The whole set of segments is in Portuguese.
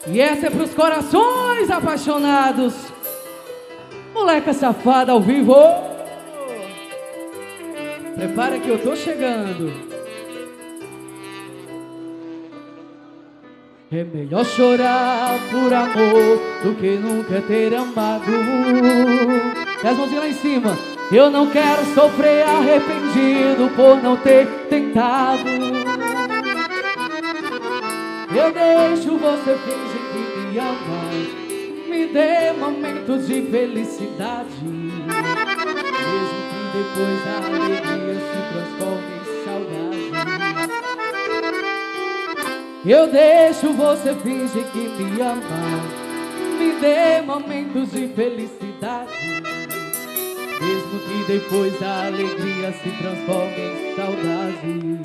E essa é pros corações apaixonados. Moleca safada ao vivo. Prepara que eu tô chegando. É melhor chorar por amor do que nunca ter amado. E as mãozinhas lá em cima. Eu não quero sofrer arrependido por não ter tentado. Eu deixo você fingir que me ama. Me dê momentos de felicidade, mesmo que depois a alegria se transforme em saudade. Eu deixo você fingir que me ama. Me dê momentos de felicidade, mesmo que depois a alegria se transforme em saudade.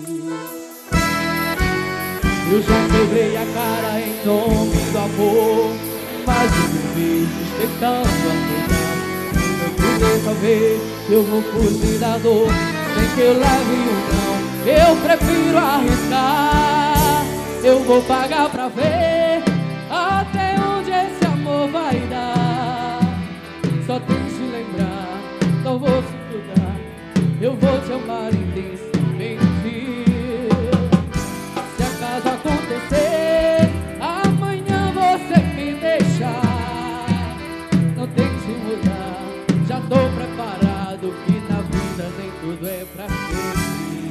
Eu já quebrei a cara em nome do amor, mais de 1000 vezes tentando acordar. Dessa vez eu vou fugir da dor, sem que eu leve um não. Eu prefiro arriscar, eu vou pagar pra ver até onde esse amor vai dar. Só tem que se lembrar, não vou se cuidar. Eu vou te amar intensamente. Se acaso acontecer amanhã você me deixar, não tem que se mudar. Já tô preparado que na vida nem tudo é pra sempre.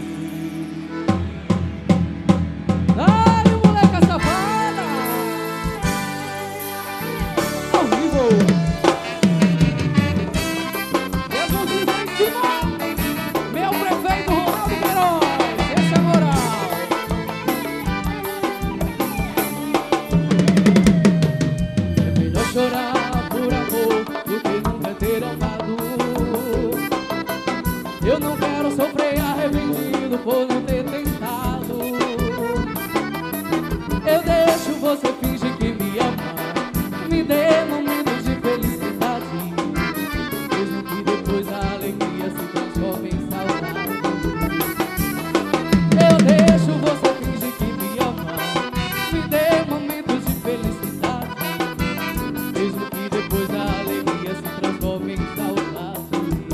Ai, moleca safada! Ao vivo! E as mãozinhas lá em cima! Meu prefeito Ronaldo Queiroz, essa é a moral! É melhor chorar por amor do que nunca ter amado. Eu não quero sofrer arrependido por não ter tentado. Eu deixo você fingir que me ama. Me dê momentos de felicidade, mesmo que depois a alegria se transforme em saudade. Eu deixo você fingir que me ama. Me dê momentos de felicidade, mesmo que depois a alegria se transforme em saudade.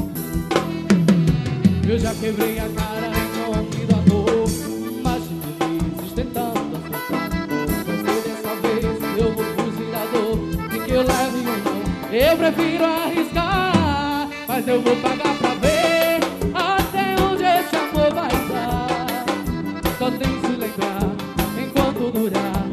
Eu já quebrei a cara em nome do amor, mais de 1000 vezes tentando acertar. Mas dessa vez eu vou fugir da dor, sem que eu leve um não. Eu prefiro arriscar, mas eu vou pagar pra ver até onde esse amor vai dar. Só tem que se lembrar enquanto durar.